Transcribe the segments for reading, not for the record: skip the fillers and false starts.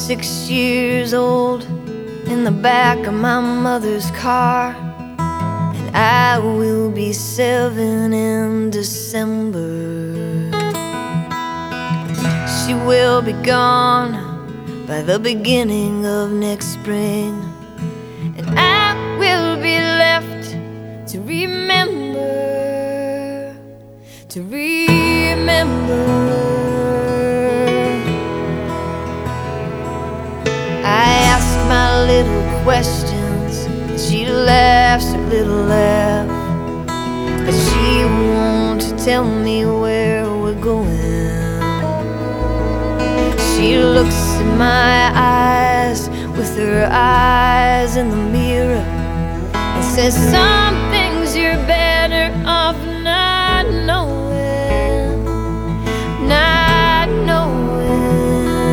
6 years old in the back of my mother's car, and I will be 7 in December. She will be gone by the beginning of next spring, and I will be left to remember, to remember. I ask my little questions, and she laughs her little laugh, but she won't tell me where we're going. She looks in my eyes with her eyes in the mirror and says, some things you're better off not knowing, not knowing.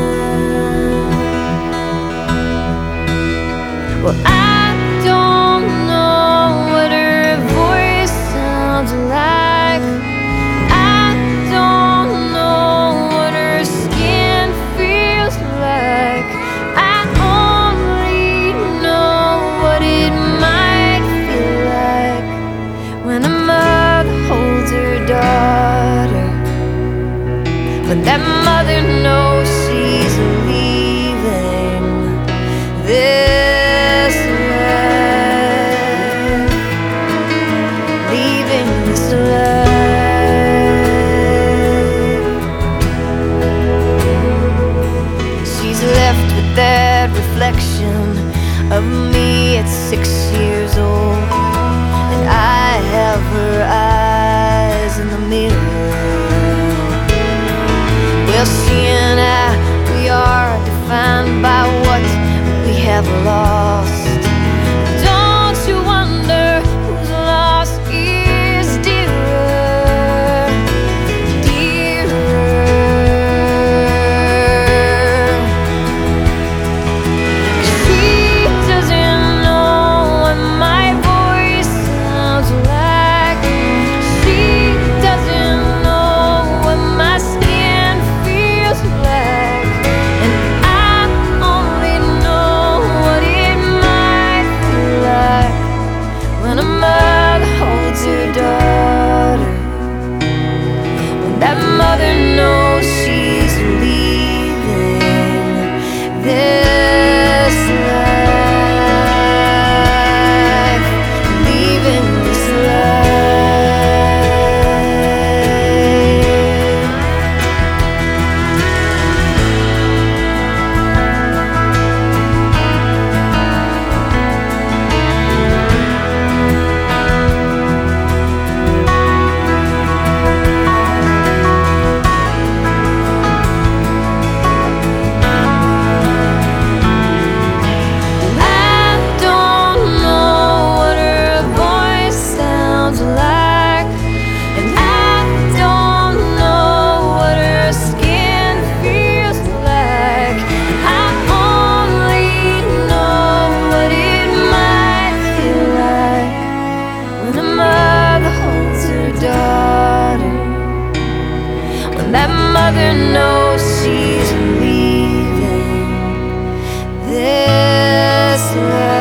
Well, I don't know what her voice sounds like. I don't know what her skin feels like. I only know what it might feel like when a mother holds her daughter, when that mother knows she's leaving this life, leaving this life. She's left with that reflection of me at 6 years old, and I have her eyes in the mirror. Well, she and I, we are defined by what we have lost. Don't you wonder whose loss is dearer, dearer? She doesn't know what my voice sounds like. She doesn't know what my skin feels like, and I only know what it might feel like when a mother holds her daughter, when that mother knows she's leaving this life, leaving this life. I don't know what her voice sounds like, and I don't know what her skin feels like. I only know what it might feel like when a mother holds her daughter, when that mother knows she's leaving this life.